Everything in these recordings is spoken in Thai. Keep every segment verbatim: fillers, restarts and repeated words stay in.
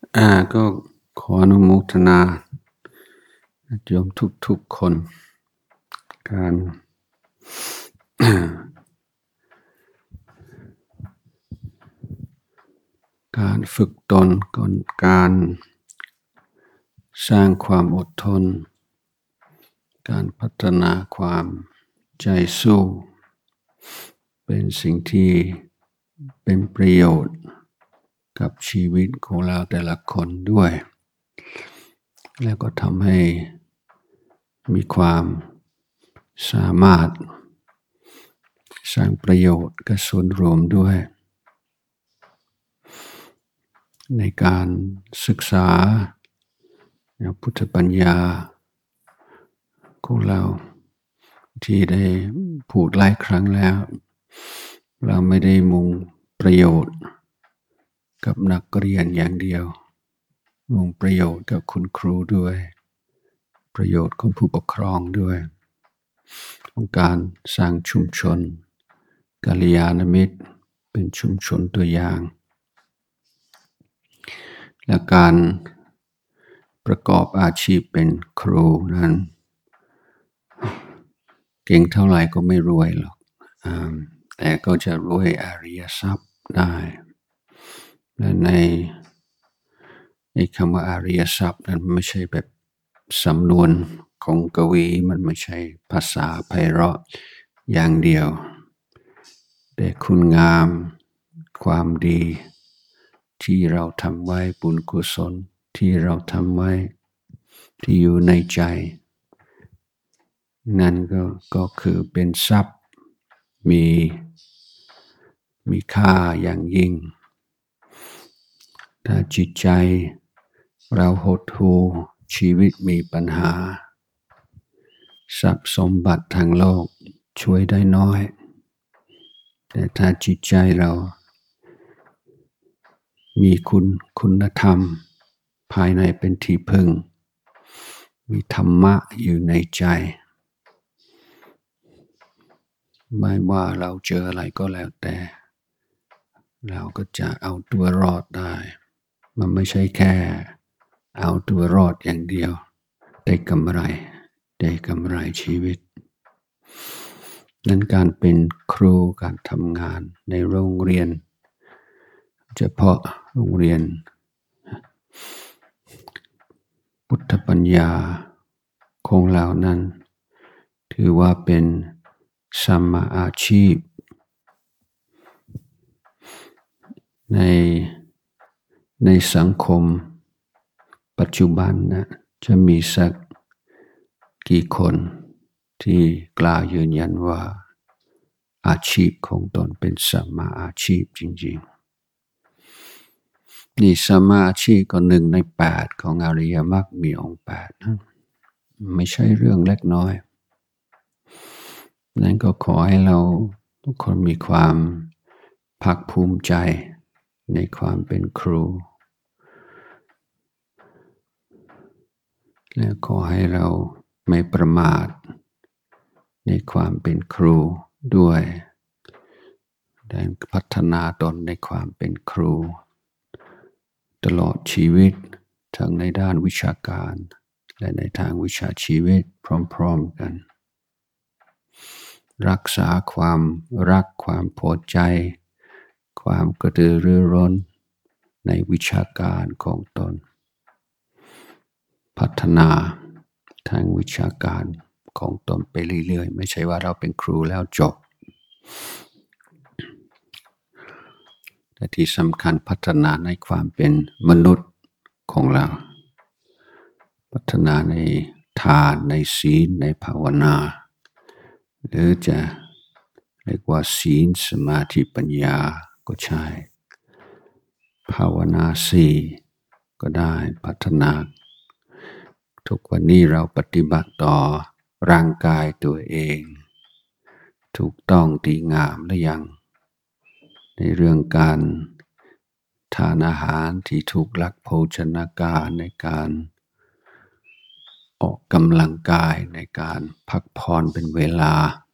อ่าก็ขออนุโมทนาโยมทุกๆคนการการฝึกตนก่อนการสร้างความอดทนการพัฒนาความใจสู้เป็นสิ่งที่เป็นประโยชน์กับชีวิตของเราแต่ละคนด้วยแล้วก็ทำให้มีความสามารถสร้างประโยชน์กับส่วนรวมด้วยในการศึกษาพุทธปัญญาของเราที่ได้พูดหลายครั้งแล้วเราไม่ได้มุ่งประโยชน์กับนักเรียนอย่างเดียวมุ่งประโยชน์กับคุณครูด้วยประโยชน์ของผู้ปกครองด้วยของการสร้างชุมชนกัลยาณมิตรเป็นชุมชนตัวอย่างและการประกอบอาชีพเป็นครูนั้นเก่งเท่าไหร่ก็ไม่รวยหรอกแต่ก็จะรวยอริยทรัพย์ได้และในในคำว่าอริยทรัพย์นั้นไม่ใช่แบบสำนวนของกวีมันไม่ใช่ภาษาไพเราะอย่างเดียวแต่คุณงามความดีที่เราทำไว้บุญกุศลที่เราทำไว้ที่อยู่ในใจนั่นก็ก็คือเป็นทรัพย์มีมีค่าอย่างยิ่งถ้าจิตใจเราหดหู่ชีวิตมีปัญหาทรัพย์สมบัติทางโลกช่วยได้น้อยแต่ถ้าจิตใจเรามีคุณคุณธรรมภายในเป็นที่พึ่งมีธรรมะอยู่ในใจไม่ว่าเราเจออะไรก็แล้วแต่เราก็จะเอาตัวรอดได้มันไม่ใช่แค่เอาตัวรอดอย่างเดียวได้กำไรได้กำไรชีวิตนั้นการเป็นครูการทำงานในโรงเรียนเฉพาะโรงเรียนพุทธปัญญาของเรานั้นถือว่าเป็นสัมมาอาชีพในในสังคมปัจจุบันนะจะมีสักกี่คนที่กล้ายืนยันว่าอาชีพของตนเป็นสัมมาอาชีพจริงๆนี่สัมมาอาชีพก็หนึ่งในแปดของอริยมรรคมีองค์แปดนะไม่ใช่เรื่องเล็กน้อยนั้นก็ขอให้เราทุกคนมีความภาคภูมิใจในความเป็นครูและขอให้เราไม่ประมาทในความเป็นครูด้วยได้พัฒนาตนในความเป็นครูตลอดชีวิตทั้งในด้านวิชาการและในทางวิชาชีวิตพร้อมๆกันรักษาความรักความพอใจความกระตือรือร้นในวิชาการของตนพัฒนาทางวิชาการของตนไปเรื่อยๆไม่ใช่ว่าเราเป็นครูแล้วจบแต่ที่สำคัญพัฒนาในความเป็นมนุษย์ของเราพัฒนาในทานในศีลในภาวนาหรือจะเรียกว่าศีลสมาธิปัญญาก็ใช่ภาวนาสี่ก็ได้พัฒนาทุกวันนี้เราปฏิบัติต่อร่างกายตัวเองถูกต้องดีงามหรือยังในเรื่องการทานอาหารที่ถูกหลักโภชนาการในการออกกำลังกายในการพักผ่อนเป็นเวลา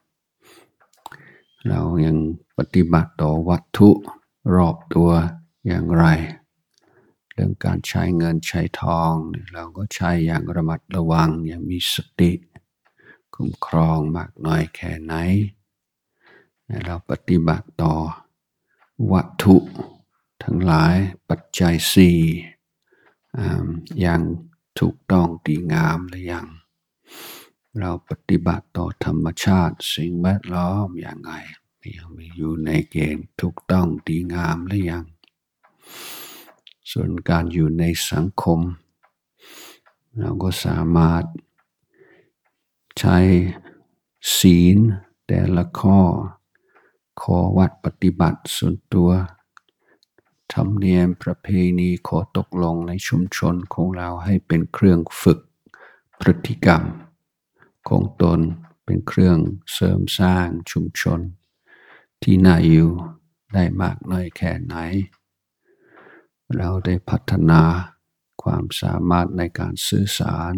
เรายังปฏิบัติต่อวัตถุรอบตัวอย่างไรเรื่องการใช้เงินใช้ทองเราก็ใช้อย่างระมัดระวังอย่างมีสติคุ้มครองมากน้อยแค่ไหนเราปฏิบัติต่อวัตถุทั้งหลายปัจจัยสี่อย่างถูกต้องดีงามหรือยังเราปฏิบัติต่อธรรมชาติสิ่งแวดล้อมอย่างไรยังมีอยู่ในเกณฑ์ถูกต้องดีงามหรือยังส่วนการอยู่ในสังคมเราก็สามารถใช้ศีลแต่ละข้อข้อวัดปฏิบัติส่วนตัวธรรมเนียมประเพณีข้อตกลงในชุมชนของเราให้เป็นเครื่องฝึกพฤติกรรมของตนเป็นเครื่องเสริมสร้างชุมชนที่น่าอยู่ได้มากน้อยแค่ไหนเราได้พัฒนาความสามารถในการสื่อสาร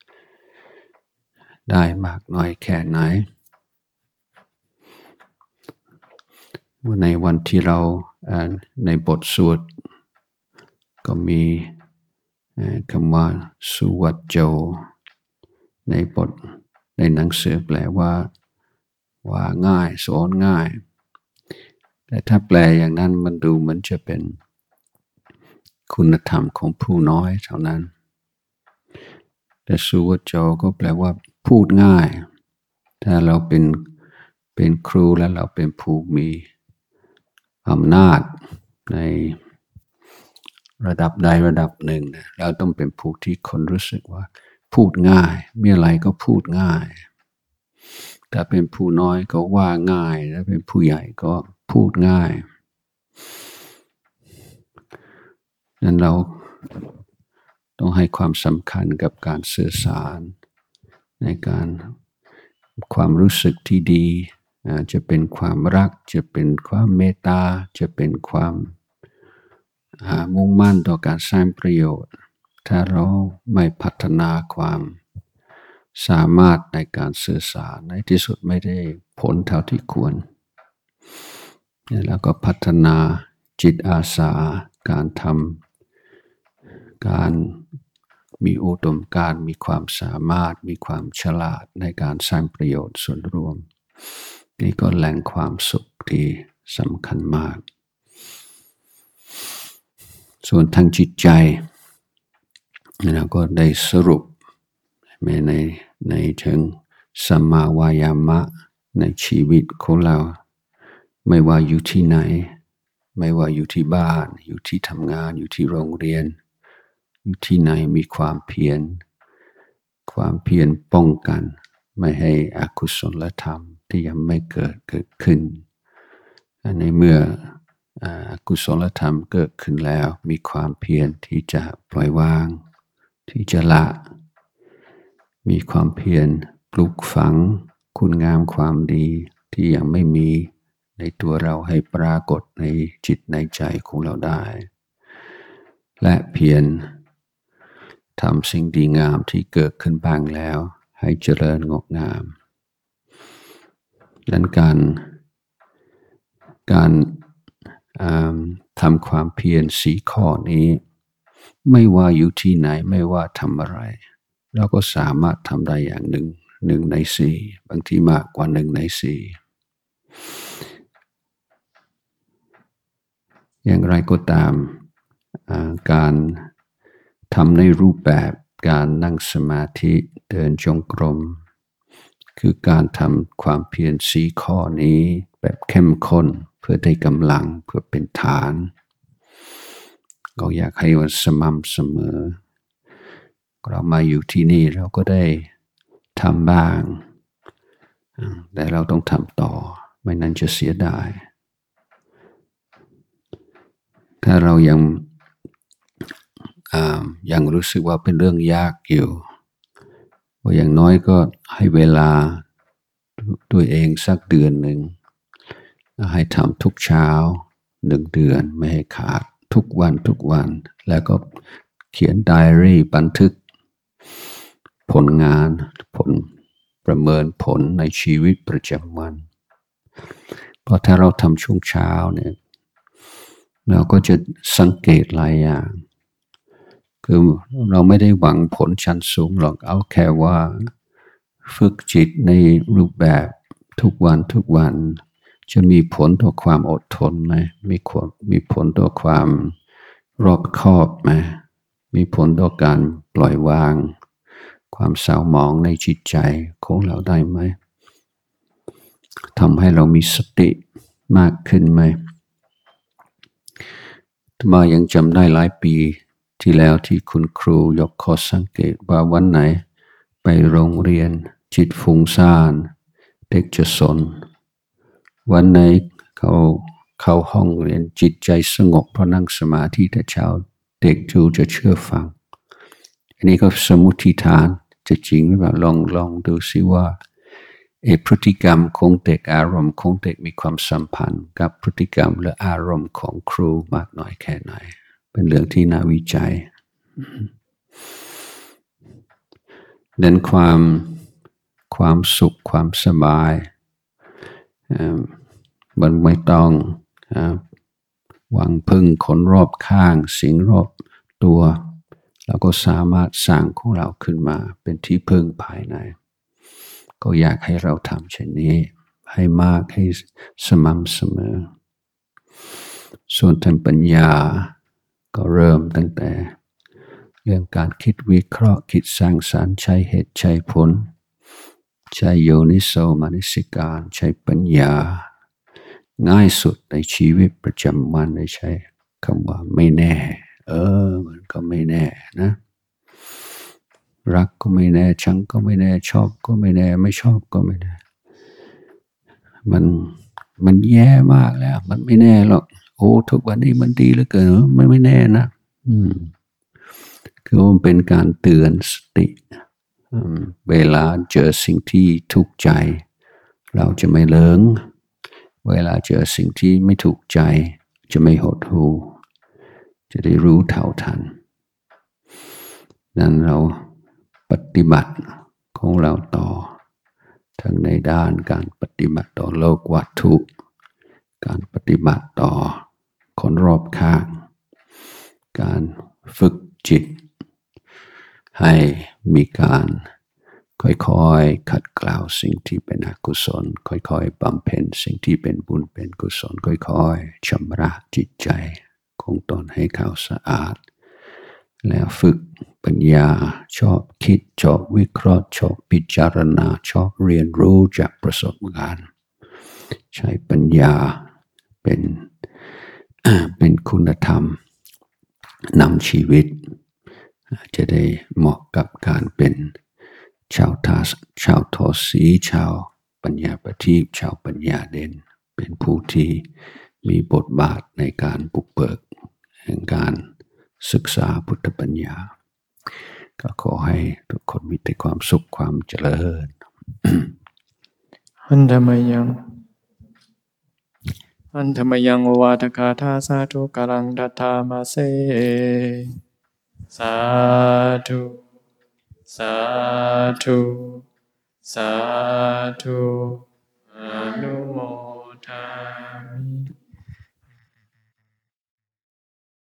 ได้มากน้อยแค่ไหนในวันที่เราในบทสวดก็มีคำว่าสุวัจโจในบทในหนังสือแปลว่าว่าง่ายสอนง่ายแต่ถ้าแปลอย่างนั้นมันดูเหมือนจะเป็นคุณธรรมของผู้น้อยเท่านั้นแต่สุวัจโจก็แปลว่าพูดง่ายถ้าเราเป็นเป็นครูและเราเป็นผู้มีอำนาจในระดับใดระดับหนึ่งเราต้องเป็นผู้ที่คนรู้สึกว่าพูดง่ายมีอะไรก็พูดง่ายถ้าเป็นผู้น้อยก็ว่าง่ายถ้าเป็นผู้ใหญ่ก็พูดง่ายนั้นเราต้องให้ความสำคัญกับการสื่อสารในการความรู้สึกที่ดีจะเป็นความรักจะเป็นความเมตตาจะเป็นความมุ่งมั่นต่อการสร้างประโยชน์ถ้าเราไม่พัฒนาความสามารถในการสื่อสารในที่สุดไม่ได้ผลเท่าที่ควรแล้วก็พัฒนาจิตอาสาการทำการมีอุดมการณ์มีความสามารถมีความฉลาดในการสร้างประโยชน์ส่วนรวมนี่ก็แหล่งความสุขที่สำคัญมากส่วนทางจิตใจเราก็ได้สรุปในในเชิงสัมมาวายามะในชีวิตของเราไม่ว่าอยู่ที่ไหนไม่ว่าอยู่ที่บ้านอยู่ที่ทำงานอยู่ที่โรงเรียนอยู่ที่ไหนมีความเพียรความเพียรป้องกันไม่ให้อกุศลธรรมที่ยังไม่เกิดเกิดขึ้นในเมื่ออกุศลธรรมเกิดขึ้นแล้วมีความเพียรที่จะปล่อยวางที่จะละมีความเพียรปลูกฝังคุณงามความดีที่ยังไม่มีในตัวเราให้ปรากฏในจิตในใจของเราได้และเพียรทำสิ่งดีงามที่เกิดขึ้นบ้างแล้วให้เจริญงอกงามดังการการทำความเพียรสีข้อนี้ไม่ว่าอยู่ที่ไหนไม่ว่าทำอะไรเราก็สามารถทำได้อย่างหนึ่งหนึ่งในสี่บางทีมากกว่าหนึ่งในสี่อย่างไรก็ตามการทำในรูปแบบการนั่งสมาธิเดินจงกรมคือการทำความเพียรสี่ข้อนี้แบบเข้มข้นเพื่อได้กำลังเพื่อเป็นฐานก็อยากให้มันสม่ำเสมอเรามาอยู่ที่นี่เราก็ได้ทำบ้างแต่เราต้องทำต่อไม่นั้นจะเสียดายถ้าเรายังยังรู้สึกว่าเป็นเรื่องยากอยู่ว่าอย่างน้อยก็ให้เวลาด้วยเองสักเดือนหนึ่งให้ทำทุกเช้าหนึ่งเดือนไม่ให้ขาดทุกวันทุกวันแล้วก็เขียนไดอารี่บันทึกผลงานผลประเมินผลในชีวิตประจำวันเพราะถ้าเราทำช่วงเช้าเนี่ยเราก็จะสังเกตหลายอย่างคือเราไม่ได้หวังผลชั้นสูงหรอกเอาแค่ว่าฝึกจิตในรูปแบบทุกวันทุกวันจะมีผลต่อความอดทนไหมมีผลมีผลต่อความรอบคอบไหมมีผลต่อการปล่อยวางความเศร้าหมองในจิตใจของเราได้ไหมทำให้เรามีสติมากขึ้นไหมมายังจำได้หลายปีที่แล้วที่คุณครูยกข้อสังเกตว่าวันไหนไปโรงเรียนจิตฟุ้งซ่านเด็กจะสนวันไหนเขาเข้าห้องเรียนจิตใจสงบเพราะนั่งสมาธิแต่เช้าเด็กจูจะเชื่อฟังอันนี้ก็สมมุติฐานจะจริงหรือเปล่าลองลองดูซิว่าเอพฤติกรรมของเด็กอารมณ์ของเด็กมีความสัมพันธ์กับพฤติกรรมหรืออารมณ์ของครูมากน้อยแค่ไหนเป็นเรื่องที่น่าวิจัยดังความความสุขความสบายมันไม่ต้องหวังพึ่งคนรอบข้างสิ่งรอบตัวเราก็สามารถสร้างของเราขึ้นมาเป็นที่พึ่งภายในก็อยากให้เราทำเช่นนี้ให้มากให้สม่ำเสมอส่วนทางปัญญาก็เริ่มตั้งแต่เรื่องการคิดวิเคราะห์คิดสร้างสรรค์ใช้เหตุใช้ผลใช้โยนิโสมนสิการใช้ปัญญาง่ายสุดในชีวิตประจำวันได้ใช้คำว่าไม่แน่เออมันก็ไม่แน่นะรักก็ไม่แน่ชังก็ไม่แน่ชอบก็ไม่แน่ไม่ชอบก็ไม่แน่มันมันแย่มากแล้วมันไม่แน่หรอกโอ้ทุกวันนี้มันดีเหลือเกินมันไม่แน่นะอืมคือมันเป็นการเตือนสติเวลาเจอสิ่งที่ทุกข์ใจเราจะไม่เลิงเวลาเจอสิ่งที่ไม่ถูกใจจะไม่หดหู่จะได้รู้เท่าทันนั้นเราปฏิบัติของเราต่อทั้งในด้านการปฏิบัติต่อโลกวัตถุการปฏิบัติต่อคนรอบข้างการฝึกจิตให้มีการค่อยๆขัดเกลาสิ่งที่เป็นอกุศลค่อยๆบำเพ็ญสิ่งที่เป็นบุญเป็นกุศลค่อยๆชำระจิตใจของตนให้ขาวสะอาดแล้วฝึกปัญญาชอบคิดชอบวิเคราะห์ชอบพิจารณาชอบเรียนรู้จากประสบการณ์ใช้ปัญญาเป็นเป็นคุณธรรมนำชีวิตจะได้เหมาะกับการเป็นชาวทาชาวทอสีชาวปัญญาประทีปชาวปัญญาเด่นเป็นผู้ที่มีบทบาทในการบุกเบิกแห่งการศึกษาพุทธปัญญาก็ขอให้ทุกคนมีแต่ความสุขความเจริญอันธรรมยังอันธรรมยังโอวาทกาธาสาธุกาลังดัตถามาเสสาธุสาธุสาธุ